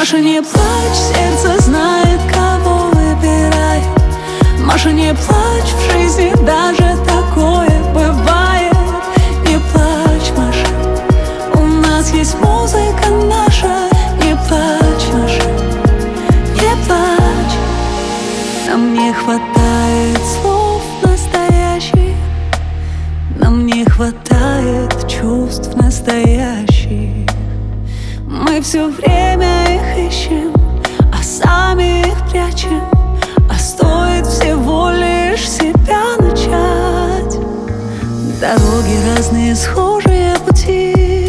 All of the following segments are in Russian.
Маша, не плачь, сердце знает, кого выбирай. Маша, не плачь, в жизни даже такое бывает. Не плачь, Маша, у нас есть музыка наша. Не плачь, Маша, не плачь. Нам не хватает слов настоящих, нам не хватает чувств настоящих. Мы все время их ищем, а сами их прячем. А стоит всего лишь себя начать. Дороги разные, схожие пути,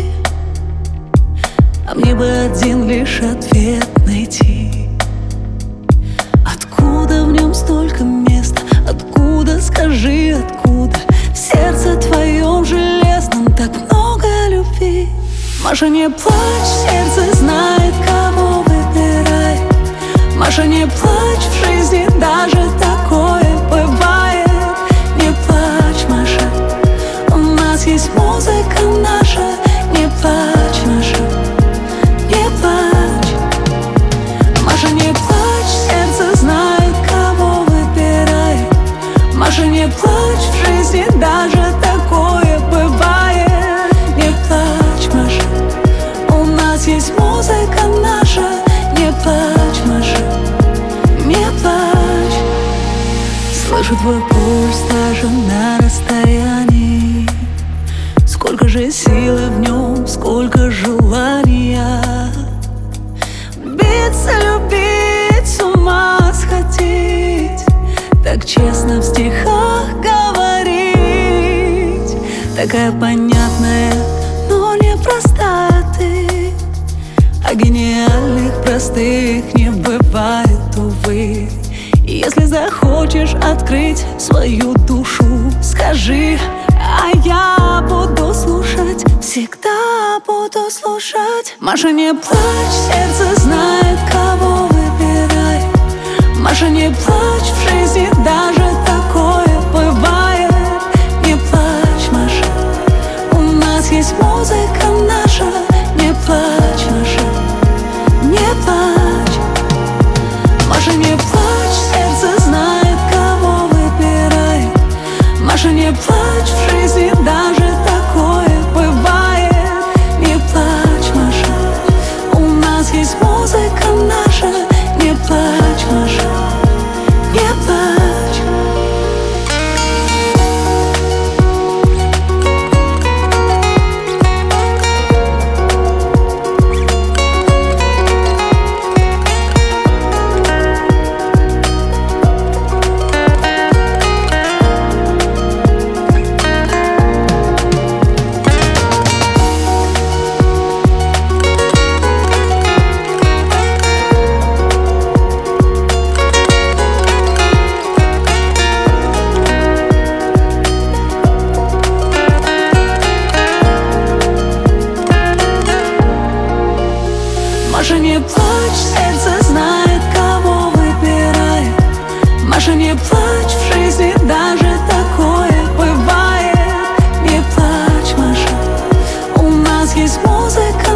а мне бы один лишь ответ найти. Откуда в нем столько места? Откуда, скажи, откуда? В сердце твоем железном так много любви. Маша, не плачь, сердце знает, кого выбирай. Маша, не плачь, в жизни даже такое бывает. Не плачь, Маша, у нас есть музыка наша. Не плачь, Маша, не плачь. Маша, не плачь, сердце знает, кого выбирай. Маша, не плачь, в жизни даже такое бывает. Не плачь, Маша, у нас есть музыка наша. Не плачь, Маша, не плачь. Слышу твой пульс даже на расстоянии. Сколько же силы в нем, сколько желания. Биться, любить, с ума сходить. Так честно в стихах говорить. Такая понятная, но непростая ты. А гениальных простых не бывает, увы. И если захочешь открыть свою душу, скажи, а я буду слушать, всегда буду слушать. Маша, не плачь, сердце знает, кого выбирай. Маша, не плачь, в жизни даже такое бывает. Не плачь, Маша, у нас есть музыка наша. Не плачь, Маша, не плачь. Маша, не плачь, сердце знает, кого выбирай. Маша, не плачь, в жизни даже такое бывает. Не плачь, Маша, у нас есть музыка наша. Не плачь, Маша, не плачь. Маша, не плачь, сердце знает, кого выбирай. Маша, не плачь, в жизни даже такое бывает. Не плачь, Маша, у нас есть музыка